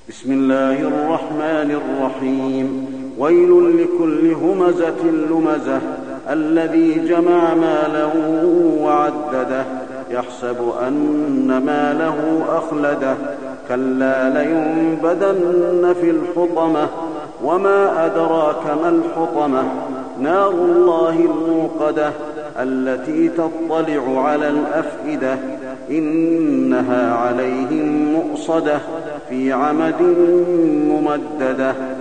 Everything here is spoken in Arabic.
بسم الله الرحمن الرحيم. ويل لكل همزة لمزة الذي جمع مالا وعدده يحسب أن ماله أخلده كلا لينبذن في الحطمة وما أدراك ما الحطمة نار الله الموقدة التي تطلع على الأفئدة إنها عليهم مؤصدة في عمد ممددة.